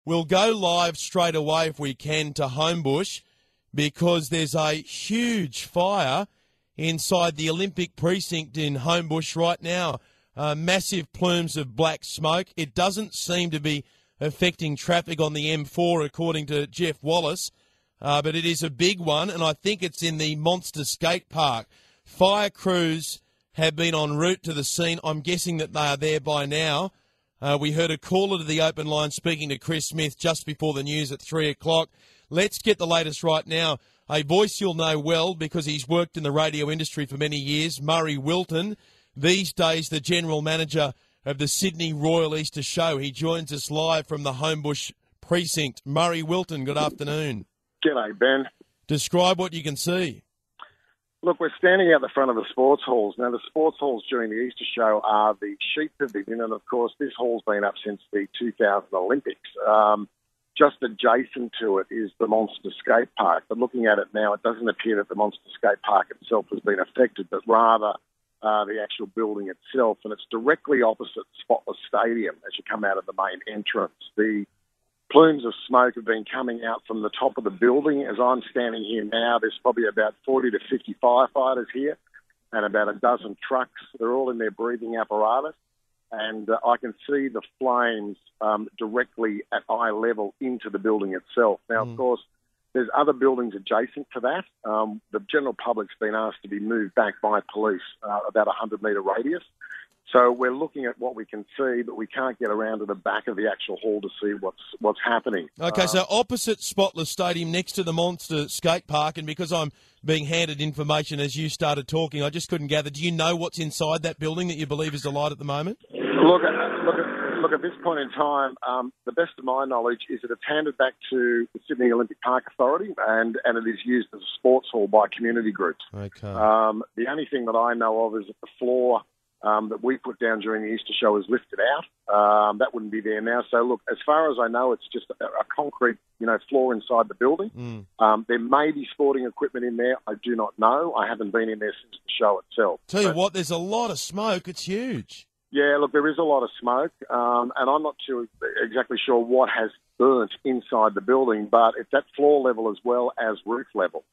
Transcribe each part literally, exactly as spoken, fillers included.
We'll go live straight away if we can to Homebush because there's a huge fire inside the Olympic precinct in Homebush right now. Uh, massive plumes of black smoke. It doesn't seem to be affecting traffic on the M four according to Jeff Wallace, uh, but it is a big one, and I think it's in the Monster Skate Park. Fire crews have been en route to the scene. I'm guessing that they are there by now. Uh, we heard a caller to the open line speaking to Chris Smith just before the news at three o'clock. Let's get the latest right now. A voice you'll know well because he's worked in the radio industry for many years, Murray Wilton, these days the general manager of the Sydney Royal Easter Show. He joins us live from the Homebush precinct. Murray Wilton, good afternoon. G'day, Ben. Describe what you can see. Look, we're standing out the front of the sports halls. Now, the sports halls during the Easter show are the sheep pavilion, and of course, this hall's been up since the two thousand Olympics. Um, just adjacent to it is the Monster Skate Park, but looking at it now, it doesn't appear that the Monster Skate Park itself has been affected, but rather uh, the actual building itself, and it's directly opposite Spotless Stadium as you come out of the main entrance. The plumes of smoke have been coming out from the top of the building. As I'm standing here now, there's probably about forty to fifty firefighters here and about a dozen trucks. They're all in their breathing apparatus. And uh, I can see the flames um, directly at eye level into the building itself. Now, mm. of course, there's other buildings adjacent to that. Um, the general public's been asked to be moved back by police uh, about a hundred metre radius. So we're looking at what we can see, but we can't get around to the back of the actual hall to see what's what's happening. Okay, um, so opposite Spotless Stadium, next to the Monster Skate Park, and because I'm being handed information as you started talking, I just couldn't gather. Do you know what's inside that building that you believe is alight at the moment? Look, look, look at this point in time, um, the best of my knowledge is that it's handed back to the Sydney Olympic Park Authority, and, and it is used as a sports hall by community groups. Okay. Um, the only thing that I know of is that the floor Um, that we put down during the Easter show is lifted out. Um, that wouldn't be there now. So, look, as far as I know, it's just a, a concrete, you know, floor inside the building. Mm. Um, there may be sporting equipment in there. I do not know. I haven't been in there since the show itself. Tell you but, what, there's a lot of smoke. It's huge. Yeah, look, there is a lot of smoke, um, and I'm not too exactly sure what has burnt inside the building, but it's at floor level as well as roof level.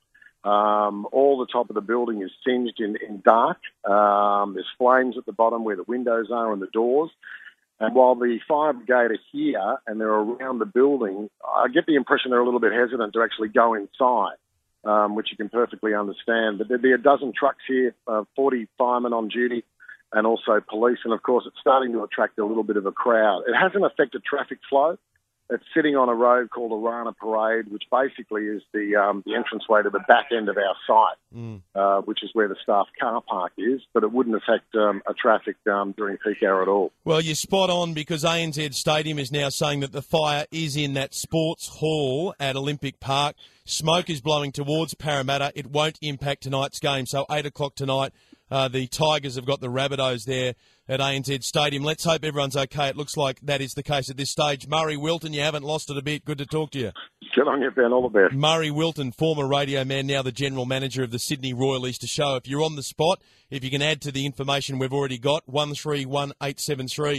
Um, all the top of the building is singed in, in dark. Um, there's flames at the bottom where the windows are and the doors. And while the fire brigade are here and they're around the building, I get the impression they're a little bit hesitant to actually go inside, um, which you can perfectly understand. But there'd be a dozen trucks here, uh, forty firemen on duty, and also police. And, of course, it's starting to attract a little bit of a crowd. It hasn't affected traffic flow. It's sitting on a road called Arana Parade, which basically is the um, the entranceway to the back end of our site, mm. uh, which is where the staff car park is, but it wouldn't affect um, a traffic um, during peak hour at all. Well, you're spot on because A N Z Stadium is now saying that the fire is in that sports hall at Olympic Park. Smoke is blowing towards Parramatta. It won't impact tonight's game, so eight o'clock tonight. Uh, the Tigers have got the Rabbitohs there at A N Z Stadium. Let's hope everyone's okay. It looks like that is the case at this stage. Murray Wilton, you haven't lost it a bit. Good to talk to you. Good on you, Ben. All the best. Murray Wilton, former radio man, now the general manager of the Sydney Royal Easter Show. If you're on the spot, if you can add to the information we've already got, one three one eight seven three.